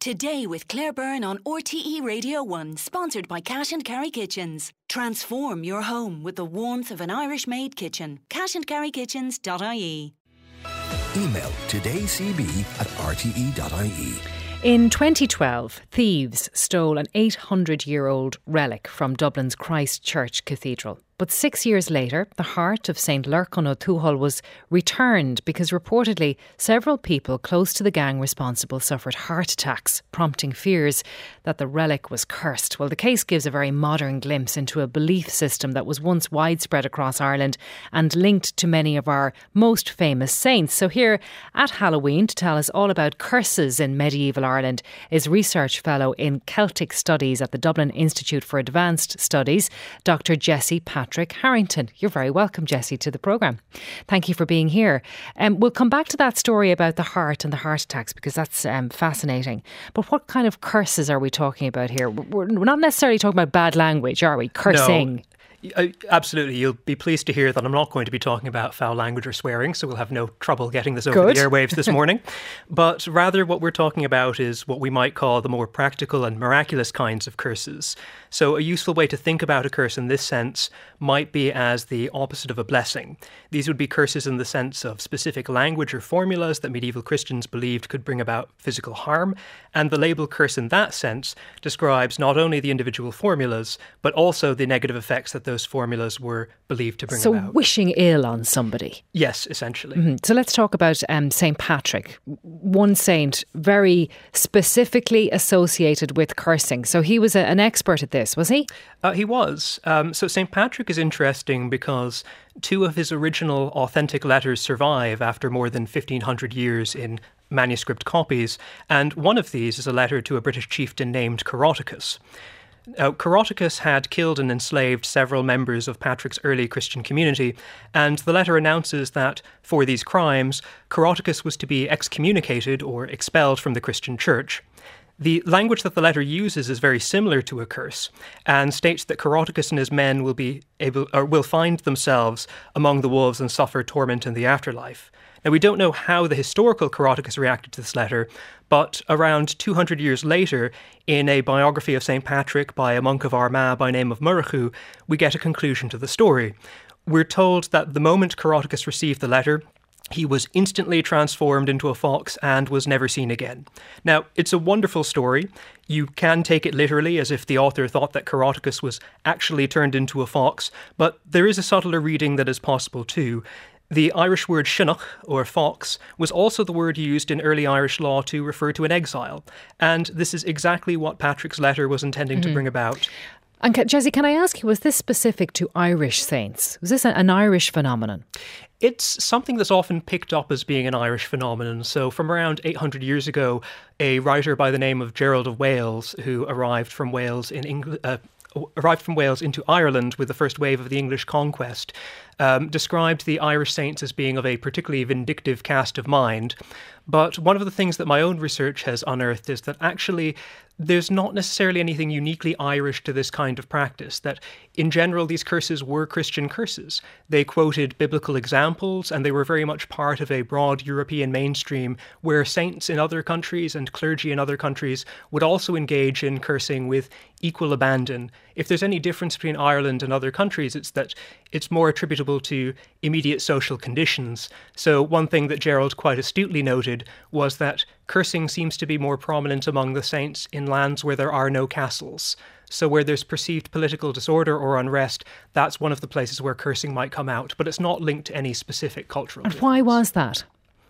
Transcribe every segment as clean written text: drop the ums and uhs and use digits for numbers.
Today with Claire Byrne on RTE Radio 1, sponsored by Cash and Carry Kitchens. Transform your home with the warmth of an Irish-made kitchen. cashandcarrykitchens.ie. Email todaycb@rte.ie. In 2012, thieves stole an 800-year-old relic from Dublin's Christ Church Cathedral. But 6 years later, the heart of St Lurcan O'Toohul was returned because reportedly several people close to the gang responsible suffered heart attacks, prompting fears that the relic was cursed. Well, the case gives a very modern glimpse into a belief system that was once widespread across Ireland and linked to many of our most famous saints. So here at Halloween to tell us all about curses in medieval Ireland is Research Fellow in Celtic Studies at the Dublin Institute for Advanced Studies, Dr. Jessie Patrick Harrington. You're very welcome, Jessie, to the programme. Thank you for being here. We'll come back to that story about the heart and the heart attacks because that's fascinating. But what kind of curses are we talking about here? We're not necessarily talking about bad language, are we? Cursing. No. Absolutely. You'll be pleased to hear that I'm not going to be talking about foul language or swearing, so we'll have no trouble getting this over the airwaves this morning. But rather what we're talking about is what we might call the more practical and miraculous kinds of curses. So a useful way to think about a curse in this sense might be as the opposite of a blessing. These would be curses in the sense of specific language or formulas that medieval Christians believed could bring about physical harm. And the label curse in that sense describes not only the individual formulas, but also the negative effects that those formulas were believed to bring about. So wishing ill on somebody. Yes, essentially. Mm-hmm. So let's talk about St. Patrick, one saint very specifically associated with cursing. So he was an expert at this, was he? He was. So St. Patrick is interesting because two of his original authentic letters survive after more than 1,500 years in manuscript copies, and one of these is a letter to a British chieftain named Coroticus. Coroticus had killed and enslaved several members of Patrick's early Christian community, and the letter announces that for these crimes, Coroticus was to be excommunicated or expelled from the Christian church. The language that the letter uses is very similar to a curse, and states that Coroticus and his men will find themselves among the wolves and suffer torment in the afterlife. Now, we don't know how the historical Coroticus reacted to this letter, but around 200 years later, in a biography of St. Patrick by a monk of Armagh by name of Murrachu, we get a conclusion to the story. We're told that the moment Coroticus received the letter, he was instantly transformed into a fox and was never seen again. Now, it's a wonderful story. You can take it literally as if the author thought that Coroticus was actually turned into a fox, but there is a subtler reading that is possible too. The Irish word shinach, or fox, was also the word used in early Irish law to refer to an exile. And this is exactly what Patrick's letter was intending to bring about. And Jessie, can I ask you, was this specific to Irish saints? Was this an Irish phenomenon? It's something that's often picked up as being an Irish phenomenon. So from around 800 years ago, a writer by the name of Gerald of Wales, who arrived from Wales into Ireland with the first wave of the English conquest, described the Irish saints as being of a particularly vindictive cast of mind. But one of the things that my own research has unearthed is that actually there's not necessarily anything uniquely Irish to this kind of practice, that in general these curses were Christian curses. They quoted biblical examples and they were very much part of a broad European mainstream where saints in other countries and clergy in other countries would also engage in cursing with equal abandon. If there's any difference between Ireland and other countries, it's that it's more attributable to immediate social conditions. So one thing that Gerald quite astutely noted was that cursing seems to be more prominent among the saints in lands where there are no castles. So where there's perceived political disorder or unrest, that's one of the places where cursing might come out, but it's not linked to any specific cultural difference. Why was that?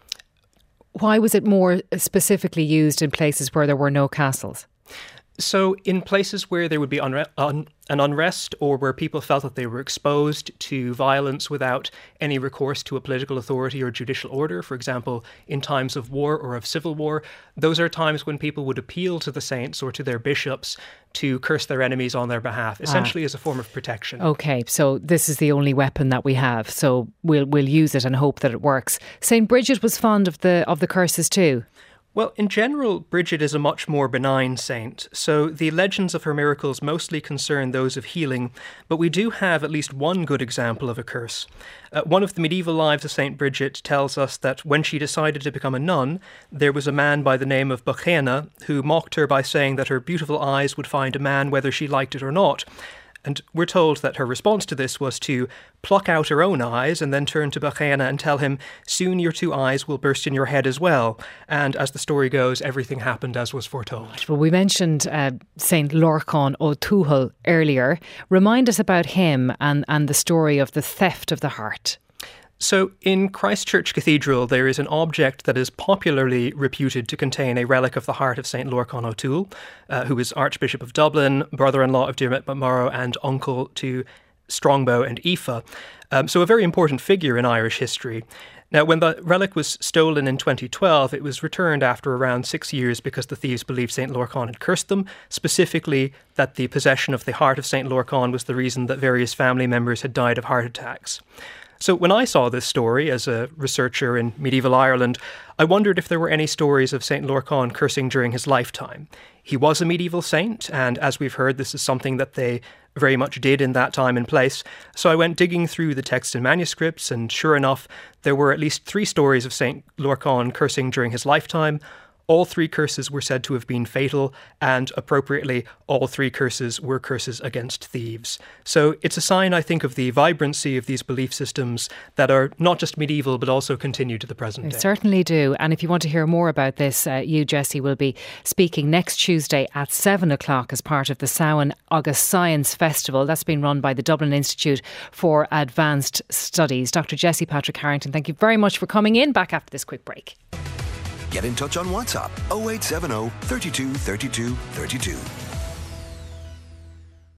Why was it more specifically used in places where there were no castles? So in places where there would be an unrest or where people felt that they were exposed to violence without any recourse to a political authority or judicial order, for example, in times of war or of civil war, those are times when people would appeal to the saints or to their bishops to curse their enemies on their behalf, essentially as a form of protection. Okay, so this is the only weapon that we have, so we'll use it and hope that it works. St. Bridget was fond of the curses too. Well, in general, Bridget is a much more benign saint, so the legends of her miracles mostly concern those of healing, but we do have at least one good example of a curse. One of the medieval lives of St. Bridget tells us that when she decided to become a nun, there was a man by the name of Bachéna who mocked her by saying that her beautiful eyes would find a man whether she liked it or not. And we're told that her response to this was to pluck out her own eyes and then turn to Bachéna and tell him, soon your two eyes will burst in your head as well. And as the story goes, everything happened as was foretold. Well, we mentioned St. Lorcan O'Toohul earlier. Remind us about him and the story of the theft of the heart. So in Christchurch Cathedral, there is an object that is popularly reputed to contain a relic of the heart of St. Lorcan O'Toole, who was Archbishop of Dublin, brother-in-law of Diarmaid MacMurrough and uncle to Strongbow and Aoife. So a very important figure in Irish history. Now, when the relic was stolen in 2012, it was returned after around 6 years because the thieves believed St. Lorcan had cursed them, specifically that the possession of the heart of St. Lorcan was the reason that various family members had died of heart attacks. So when I saw this story as a researcher in medieval Ireland, I wondered if there were any stories of St. Lorcan cursing during his lifetime. He was a medieval saint, and as we've heard, this is something that they very much did in that time and place. So I went digging through the texts and manuscripts, and sure enough, there were at least 3 stories of St. Lorcan cursing during his lifetime. All 3 curses were said to have been fatal, and appropriately, all 3 curses were curses against thieves. So it's a sign, I think, of the vibrancy of these belief systems that are not just medieval, but also continue to the present day. They certainly do. And if you want to hear more about this, you, Jessie, will be speaking next Tuesday at 7 o'clock as part of the Samhain August Science Festival. That's been run by the Dublin Institute for Advanced Studies. Dr. Jessie Patrick-Harrington, thank you very much for coming in. Back after this quick break. Get in touch on WhatsApp 0870 32 32 32.